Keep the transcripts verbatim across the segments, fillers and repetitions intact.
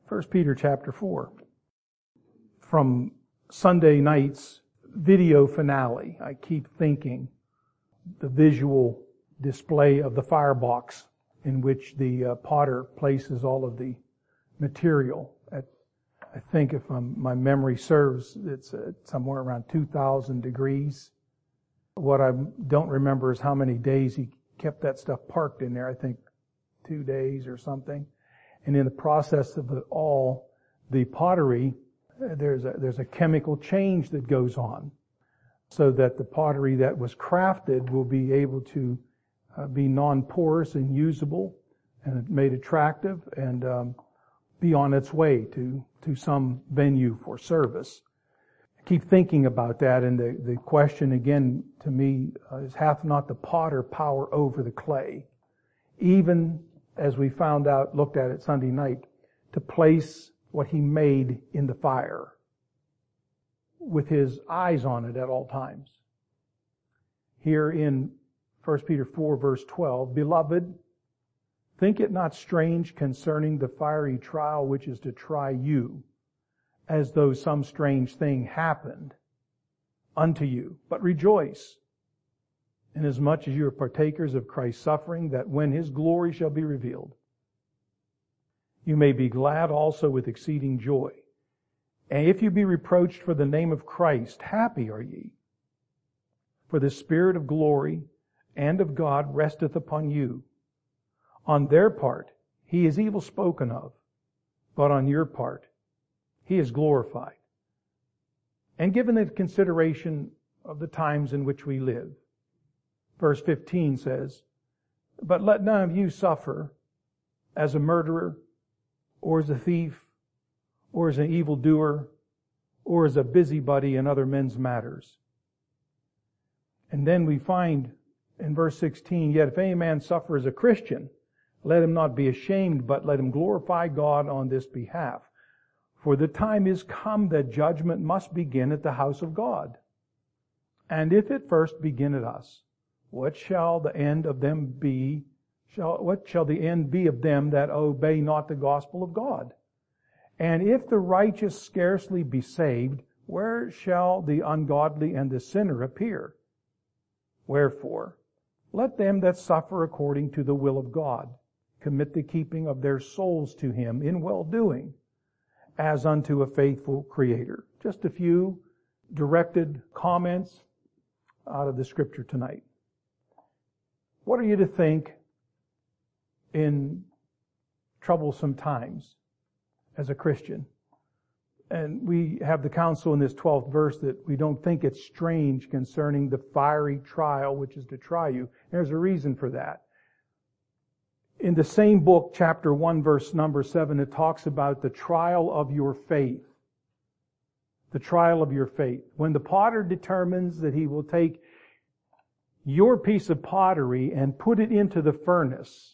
First Peter chapter four. From Sunday night's video finale, I keep thinking the visual display of the firebox in which the uh, potter places all of the material. At, I think if I'm, my memory serves, it's uh, somewhere around two thousand degrees. What I don't remember is how many days he kept that stuff parked in there. I think two days or something. And in the process of it all, the pottery, there's a, there's a chemical change that goes on so that the pottery that was crafted will be able to uh, be non-porous and usable and made attractive and um, be on its way to, to some venue for service. I keep thinking about that, and the, the question again to me uh, is, hath not the potter power over the clay? Even as we found out, looked at it Sunday night, to place what he made in the fire with his eyes on it at all times. Here in First Peter four verse twelve, Beloved, think it not strange concerning the fiery trial which is to try you, as though some strange thing happened unto you. But rejoice, inasmuch as you are partakers of Christ's suffering, that when His glory shall be revealed, you may be glad also with exceeding joy. And if you be reproached for the name of Christ, happy are ye. For the Spirit of glory and of God resteth upon you. On their part, He is evil spoken of, but on your part, He is glorified. And given the consideration of the times in which we live, verse fifteen says, But let none of you suffer as a murderer, or as a thief, or as an evildoer, or as a busybody in other men's matters. And then we find in verse sixteen, Yet if any man suffer as a Christian, let him not be ashamed, but let him glorify God on this behalf. For the time is come that judgment must begin at the house of God. And if it first begin at us, what shall the end of them be? Shall, what shall the end be of them that obey not the gospel of God? And if the righteous scarcely be saved, where shall the ungodly and the sinner appear? Wherefore, let them that suffer according to the will of God commit the keeping of their souls to Him in well-doing, as unto a faithful Creator. Just a few directed comments out of the Scripture tonight. What are you to think in troublesome times as a Christian? And we have the counsel in this twelfth verse that we don't think it's strange concerning the fiery trial which is to try you. There's a reason for that. In the same book, chapter one, verse number seven, it talks about the trial of your faith. The trial of your faith. When the potter determines that he will take your piece of pottery and put it into the furnace,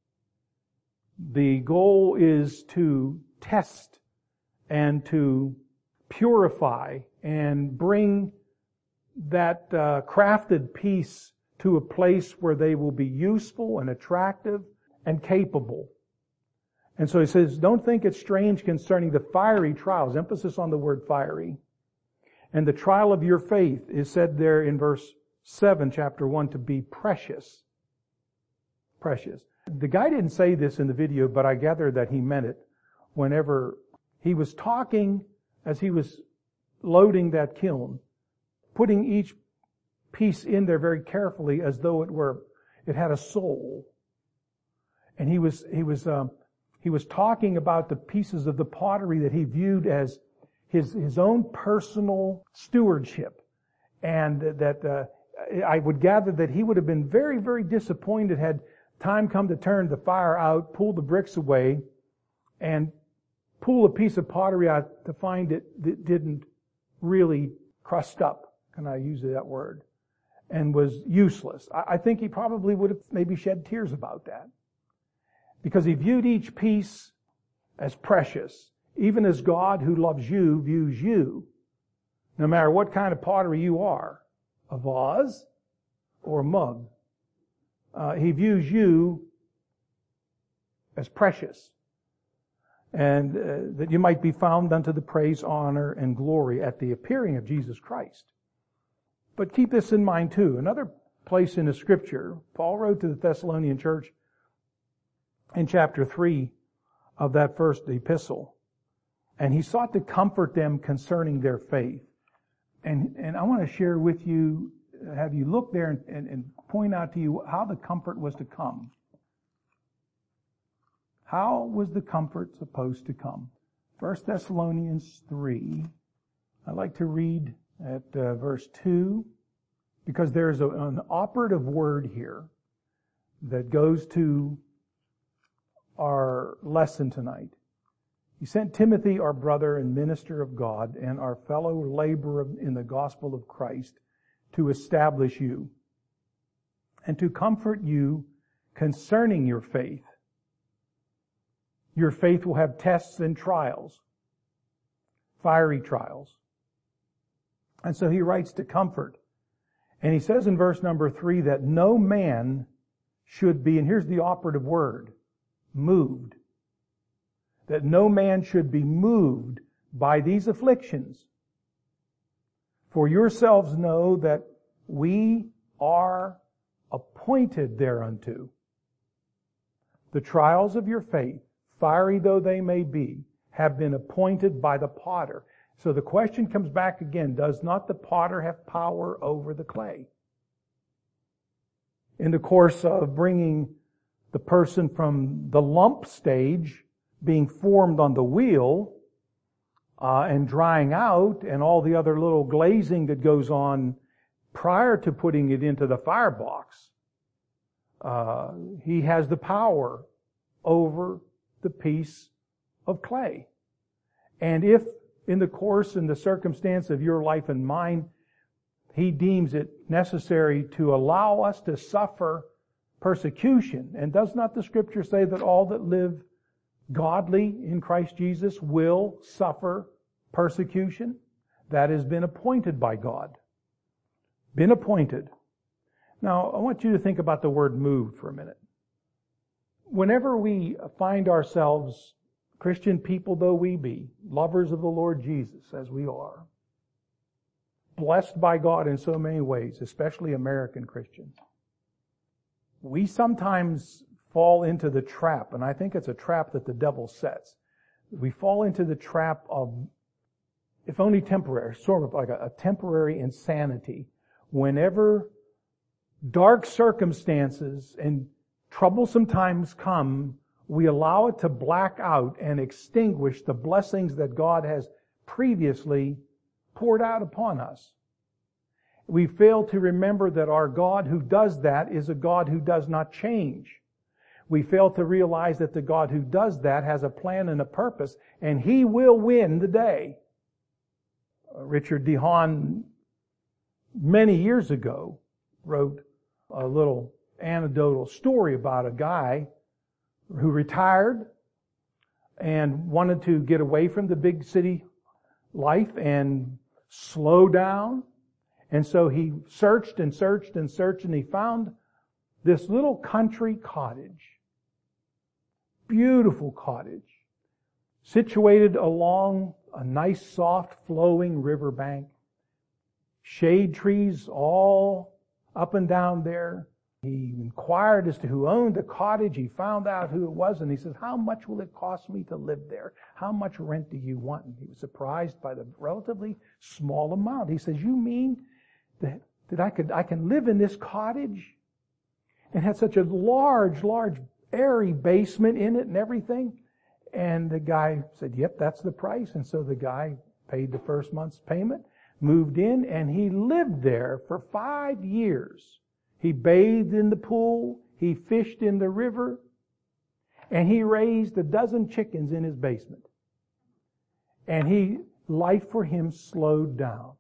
the goal is to test and to purify and bring that uh, crafted piece to a place where they will be useful and attractive and capable. And so he says, don't think it's strange concerning the fiery trials. Emphasis on the word fiery. And the trial of your faith is said there in verse seven, chapter one, to be precious. Precious. The guy didn't say this in the video, but I gather that he meant it whenever he was talking as he was loading that kiln, putting each piece in there very carefully as though it were, it had a soul. And he was, he was, um, he was talking about the pieces of the pottery that he viewed as his, his own personal stewardship. And that, uh, I would gather that he would have been very, very disappointed had time come to turn the fire out, pull the bricks away, and pull a piece of pottery out to find it that didn't really crust up. Can I use that word? And was useless. I think he probably would have maybe shed tears about that. Because he viewed each piece as precious, even as God who loves you views you. No matter what kind of pottery you are, a vase or a mug, uh, he views you as precious. and uh, that you might be found unto the praise, honor, and glory at the appearing of Jesus Christ. But keep this in mind too. Another place in the Scripture, Paul wrote to the Thessalonian church in chapter three of that first epistle, and he sought to comfort them concerning their faith. And, and I want to share with you, have you look there and, and, and point out to you how the comfort was to come. How was the comfort supposed to come? First Thessalonians three. I'd like to read at uh, verse two, because there's a, an operative word here that goes to our lesson tonight. He sent Timothy, our brother and minister of God, and our fellow laborer in the gospel of Christ, to establish you and to comfort you concerning your faith. Your faith will have tests and trials, fiery trials. And so he writes to comfort. And he says in verse number three that no man should be, and here's the operative word, moved. That no man should be moved by these afflictions. For yourselves know that we are appointed thereunto. The trials of your faith, fiery though they may be, have been appointed by the potter. So the question comes back again, does not the potter have power over the clay? In the course of bringing the person from the lump stage, being formed on the wheel, uh, and drying out, and all the other little glazing that goes on prior to putting it into the firebox, uh, he has the power over the piece of clay. And if in the course and the circumstance of your life and mine, he deems it necessary to allow us to suffer persecution, and does not the Scripture say that all that live godly in Christ Jesus will suffer persecution? That has been appointed by God. Been appointed. Now, I want you to think about the word moved for a minute. Whenever we find ourselves, Christian people though we be, lovers of the Lord Jesus as we are, blessed by God in so many ways, especially American Christians, we sometimes fall into the trap, and I think it's a trap that the devil sets. We fall into the trap of, if only temporary, sort of like a, a temporary insanity. Whenever dark circumstances and troublesome times come, we allow it to black out and extinguish the blessings that God has previously poured out upon us. We fail to remember that our God who does that is a God who does not change. We fail to realize that the God who does that has a plan and a purpose, and He will win the day. Richard DeHaan, many years ago, wrote a little anecdotal story about a guy who retired and wanted to get away from the big city life and slow down. And so he searched and searched and searched, and he found this little country cottage. Beautiful cottage, situated along a nice, soft, flowing riverbank. Shade trees all up and down there. He inquired as to who owned the cottage. He found out who it was, and he says, "How much will it cost me to live there? How much rent do you want?" And he was surprised by the relatively small amount. He says, "You mean that, that I could I can live in this cottage?" And had such a large, large, airy basement in it and everything. And the guy said, "Yep, that's the price." And so the guy paid the first month's payment, moved in, and he lived there for five years. He bathed in the pool, he fished in the river, and he raised a dozen chickens in his basement. And he, life for him slowed down.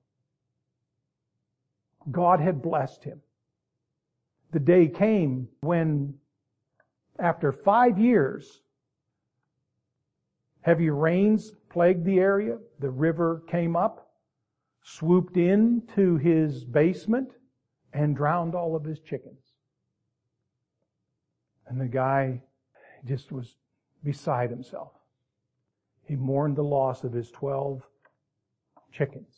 God had blessed him. The day came when, after five years, heavy rains plagued the area. The river came up, swooped into his basement, and drowned all of his chickens. And the guy just was beside himself. He mourned the loss of his twelve chickens.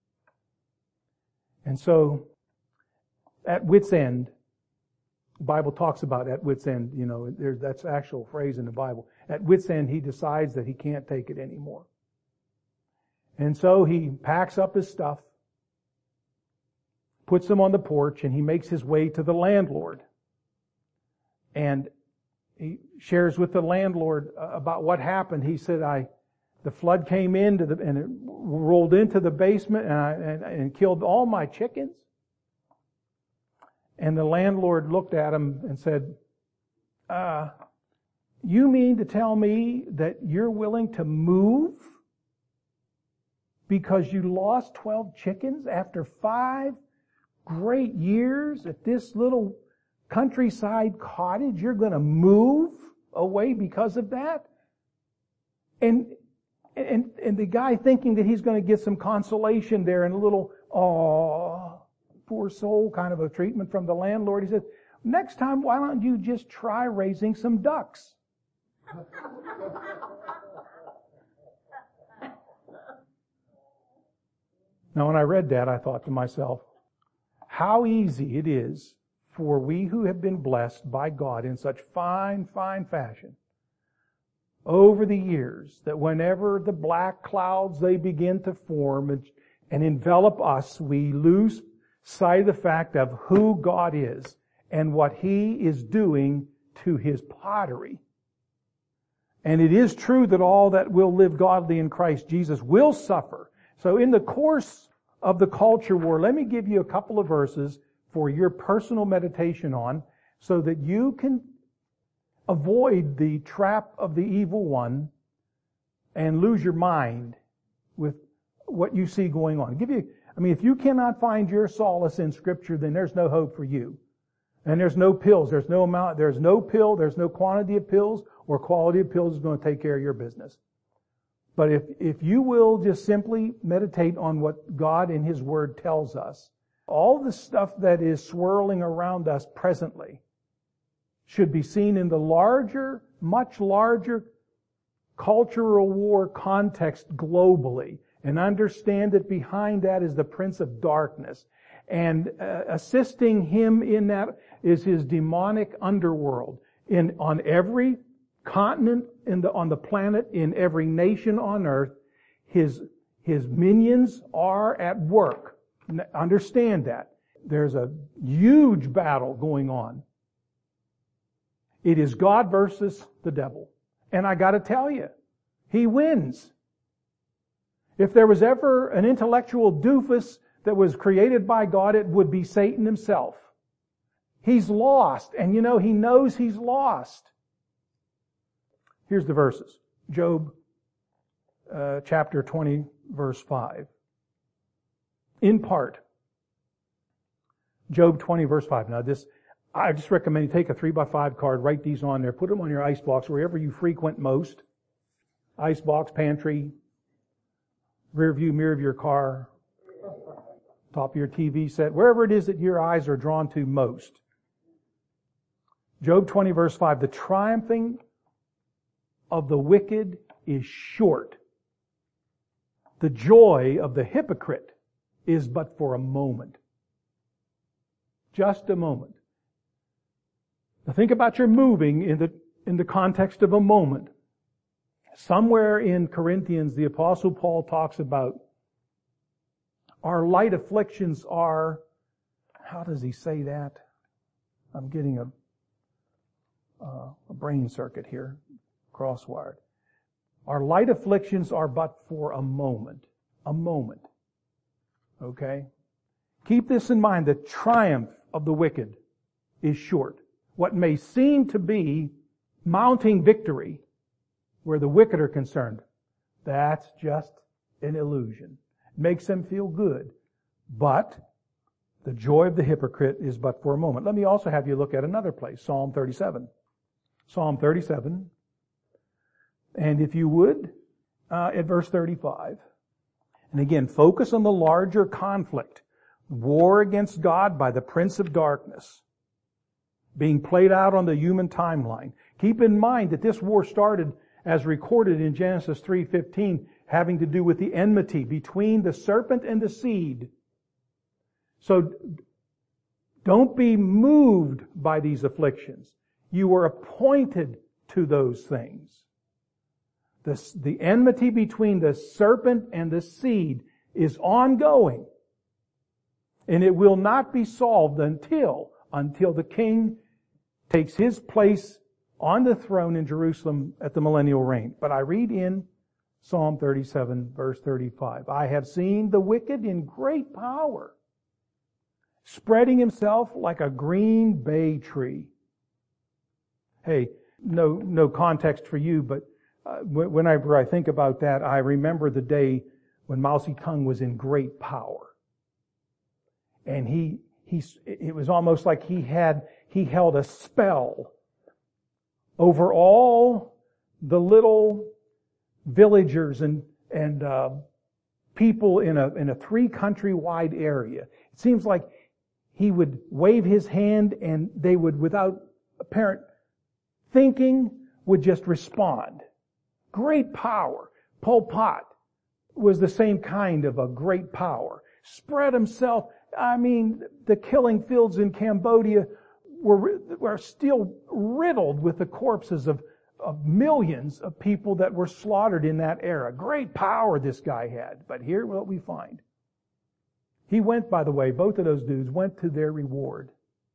And so, at wit's end, the Bible talks about at wit's end, you know, there's, that's the actual phrase in the Bible. At wit's end, he decides that he can't take it anymore. And so he packs up his stuff, puts them on the porch, and he makes his way to the landlord. And he shares with the landlord about what happened. He said, I, the flood came into the, and it rolled into the basement and, I, and, and killed all my chickens. And the landlord looked at him and said, uh, you mean to tell me that you're willing to move because you lost twelve chickens after five great years at this little countryside cottage? You're going to move away because of that? And and and the guy, thinking that he's going to get some consolation there and a little, oh, poor soul kind of a treatment from the landlord, he said, next time, why don't you just try raising some ducks? Now, when I read that, I thought to myself, how easy it is for we who have been blessed by God in such fine, fine fashion over the years, that whenever the black clouds, they begin to form and, and envelop us, we lose sight of the fact of who God is and what He is doing to His pottery. And it is true that all that will live godly in Christ Jesus will suffer. So in the course of the culture war, let me give you a couple of verses for your personal meditation on, so that you can avoid the trap of the evil one and lose your mind with what you see going on. Give you, I mean, if you cannot find your solace in Scripture, then there's no hope for you. And there's no pills, there's no amount, there's no pill, there's no quantity of pills or quality of pills is going to take care of your business. But if, if you will just simply meditate on what God in His Word tells us, all the stuff that is swirling around us presently should be seen in the larger, much larger cultural war context globally, and understand that behind that is the Prince of Darkness. And uh, assisting him in that is his demonic underworld. In, on every continent in the, on the planet, in every nation on earth, his, his minions are at work. Understand that. There's a huge battle going on. It is God versus the devil. And I gotta tell you, he wins. If there was ever an intellectual doofus that was created by God, it would be Satan himself. He's lost, and you know, he knows he's lost. Here's the verses. Job uh, chapter twenty, verse five. In part, Job twenty, verse five. Now this, I just recommend you take a three by five card, write these on there, put them on your icebox, wherever you frequent most. Icebox, pantry, rear view mirror of your car, top of your T V set, wherever it is that your eyes are drawn to most. Job twenty, verse five. The triumphing of the wicked is short. The joy of the hypocrite is but for a moment. Just a moment. Now think about your moving in the, in the context of a moment. Somewhere in Corinthians, the Apostle Paul talks about our light afflictions are, how does he say that? I'm getting a, uh, a brain circuit here, crosswired. Our light afflictions are but for a moment. A moment. Okay? Keep this in mind. The triumph of the wicked is short. What may seem to be mounting victory where the wicked are concerned, that's just an illusion. It makes them feel good. But the joy of the hypocrite is but for a moment. Let me also have you look at another place, Psalm thirty-seven. Psalm thirty-seven. And if you would, uh, at verse thirty-five. And again, focus on the larger conflict. War against God by the Prince of Darkness being played out on the human timeline. Keep in mind that this war started as recorded in Genesis three fifteen, having to do with the enmity between the serpent and the seed. So don't be moved by these afflictions. You were appointed to those things. The, the enmity between the serpent and the seed is ongoing. And it will not be solved until, until the king takes his place on the throne in Jerusalem at the millennial reign. But I read in Psalm thirty-seven, verse thirty-five, I have seen the wicked in great power, spreading himself like a green bay tree. Hey, no, no context for you, but uh, whenever I think about that, I remember the day when Mao Zedong was in great power. And he, he, it was almost like he had, he held a spell over all the little villagers and, and, uh, people in a, in a three country wide area. It seems like he would wave his hand and they would, without apparent thinking, would just respond. Great power. Pol Pot was the same kind of a great power. Spread himself. I mean, the killing fields in Cambodia were, were still riddled with the corpses of, of millions of people that were slaughtered in that era. Great power this guy had. But here what we find. He went, by the way, both of those dudes went to their reward.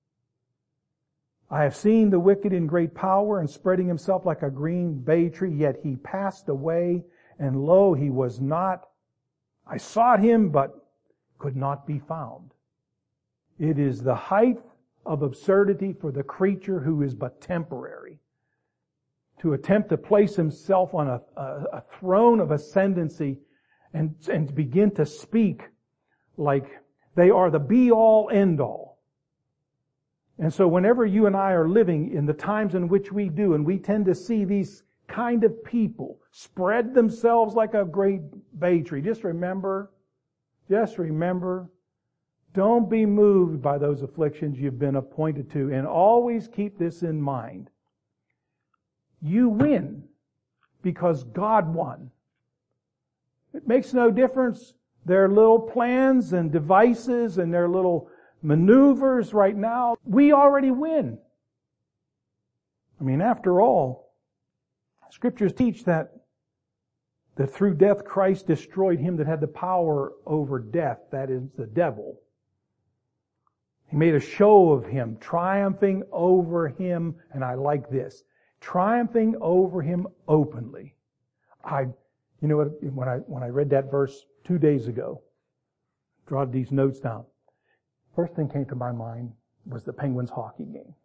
I have seen the wicked in great power and spreading himself like a green bay tree, yet he passed away, and lo, he was not. I sought him, but could not be found. It is the height of absurdity for the creature who is but temporary to attempt to place himself on a, a, a throne of ascendancy and, and begin to speak like they are the be-all, end-all. And so whenever you and I are living in the times in which we do, and we tend to see these kind of people spread themselves like a great bay tree, just remember, just remember, don't be moved by those afflictions you've been appointed to, and always keep this in mind. You win because God won. It makes no difference their little plans and devices and their little maneuvers right now. We already win. I mean, after all, Scriptures teach that that through death Christ destroyed him that had the power over death, that is the devil. He made a show of him, triumphing over him, and I like this, triumphing over him openly. I, you know what, when I, when I read that verse two days ago, jotted these notes down, first thing came to my mind was the Penguins hockey game.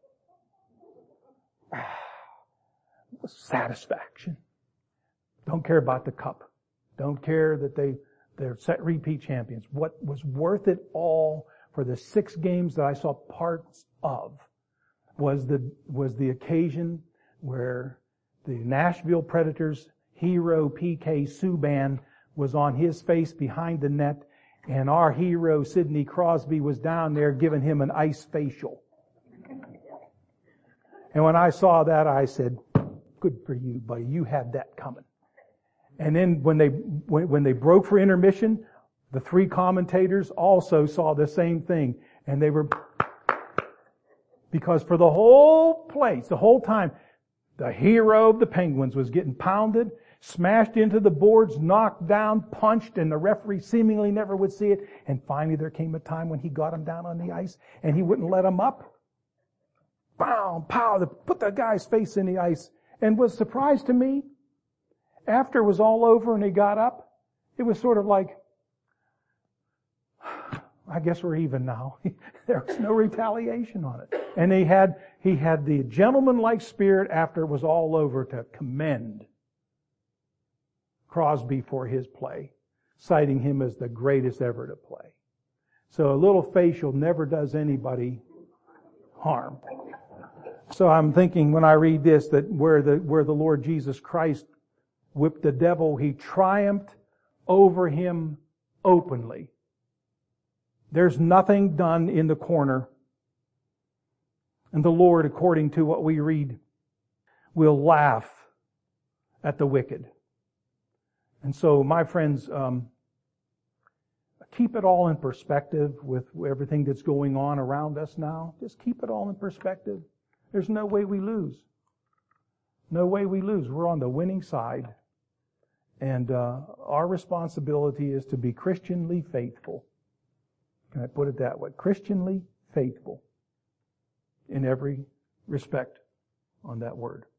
Satisfaction. Don't care about the cup. Don't care that they, they're set repeat champions. What was worth it all for the six games that I saw parts of was the, was the occasion where the Nashville Predators hero P K Subban was on his face behind the net, and our hero Sidney Crosby was down there giving him an ice facial. And when I saw that, I said, good for you, buddy. You had that coming. And then when they, when, when they broke for intermission, the three commentators also saw the same thing. And they were, because for the whole place, the whole time, the hero of the Penguins was getting pounded, smashed into the boards, knocked down, punched, and the referee seemingly never would see it. And finally there came a time when he got him down on the ice and he wouldn't let him up. Bow, pow, put the guy's face in the ice. And was surprised to me, after it was all over and he got up, it was sort of like, I guess we're even now. There was no retaliation on it. And he had, he had the gentlemanlike spirit after it was all over to commend Crosby for his play, citing him as the greatest ever to play. So a little facial never does anybody harm. So I'm thinking when I read this that where the, where the Lord Jesus Christ whipped the devil, he triumphed over him openly. There's nothing done in the corner. And the Lord, according to what we read, will laugh at the wicked. And so, my friends, um, keep it all in perspective with everything that's going on around us now. Just keep it all in perspective. There's no way we lose. No way we lose. We're on the winning side. And uh, our responsibility is to be Christianly faithful. Can I put it that way? Christianly faithful in every respect on that word.